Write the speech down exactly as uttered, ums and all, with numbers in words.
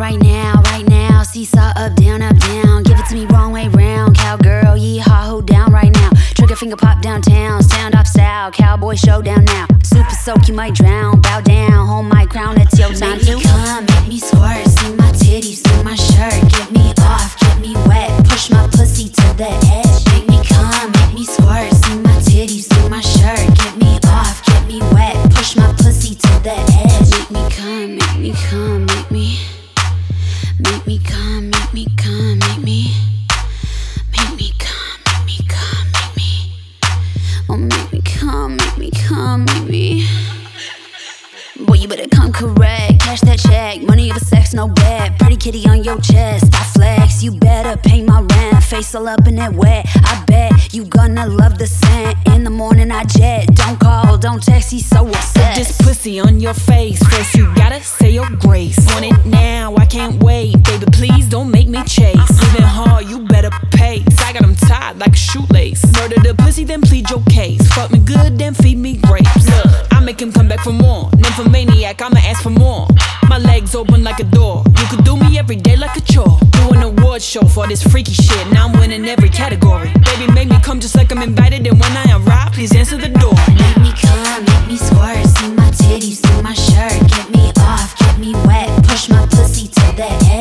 right now, right now. Seesaw up, down, up, down. Give it to me wrong way round. Cowgirl, yeehaw, hold down right now. Trigger finger pop downtown. Stand up style, cowboy showdown now. Super soak, you might drown. Bow down, hold my crown, it's your time to come, make me squirt. See my titties through my shirt. Get me off, get me wet. Push my pussy to the edge. Make me come, make me squirt. See my titties through my shirt. Get me off, get me wet. Push my pussy to the edge. Make me come, make me come, make me. Make me come, make me come, make me. Make me come, make me come, make me. Oh, make me come, make me come, make me. Boy, you better come correct. Cash that check, money over sex, no bet. Pretty kitty on your chest, I flex. You better pay my rent. Face all up in that wet. I bet you gonna love the scent. In the morning I jet. Don't call, don't text, he's so obsessed. This pussy on your face. First you gotta say your grace. Want it now, I can't wait. Baby, please don't make me chase. Living hard, you better pace. I got him tied like a shoelace. Murder the pussy, then plead your case. Fuck me good, then feed me grapes. Look, I make him come back for more. Nymphomaniac, I'ma ask for more. My legs open like a door. You could do me every day like a chore. Do an award show for this freaky shit. Now I'm winning every category. Baby, make me come just like I'm invited. And when I arrive, please answer the door. Make me come, make me squirt. See my titties through my shirt. Get me off, get me wet. Push my pussy to the edge.